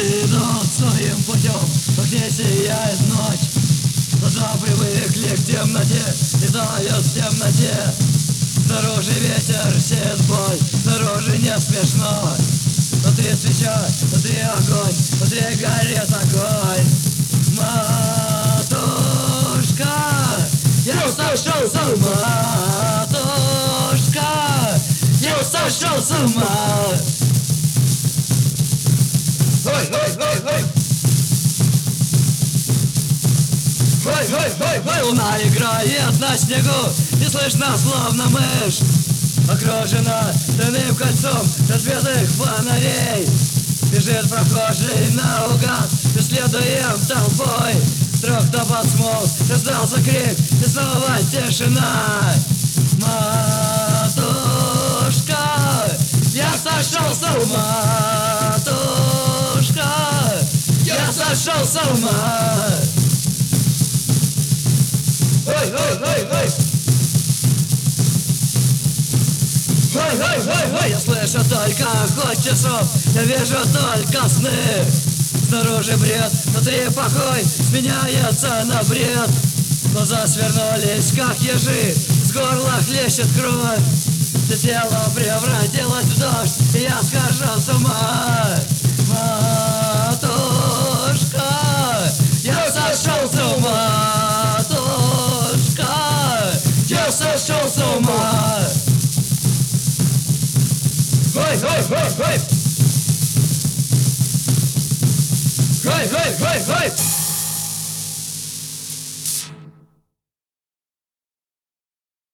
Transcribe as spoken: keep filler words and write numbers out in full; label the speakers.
Speaker 1: идут своим путем, но где сияет ночь. Глаза привыкли к темноте, летают в темноте. Снаружи ветер сеет боль, снаружи не смешно. Внутри свеча, внутри огонь, внутри горит огонь. Матушка, я сошел с ума. Матушка, я сошел с ума. Ой, ой, ой, ой. Ой, ой, ой, ой, луна играет на снегу, не слышно, словно мышь. Окружена стальным кольцом разбитых фонарей. Бежит прохожий наугад, преследуем толпой. Вдруг топот смолк, раздался крик, и снова тишина. Матушка, я сошел с ума. Матушка, я сошел с ума. Ой, ой, ой, ой. Ой, ой, ой, ой, я слышу только ход часов, я вижу только сны. Снаружи бред, внутри покой, сменяется на бред. Глаза свернулись, как ежи, с горла хлещет кровь. Все тело превратилось в дождь, и я схожу с ума. Матушка, я сошел с ума. Матушка, я сошел с ума. Ой, ой, ой, ой. Ой, ой, ой, ой.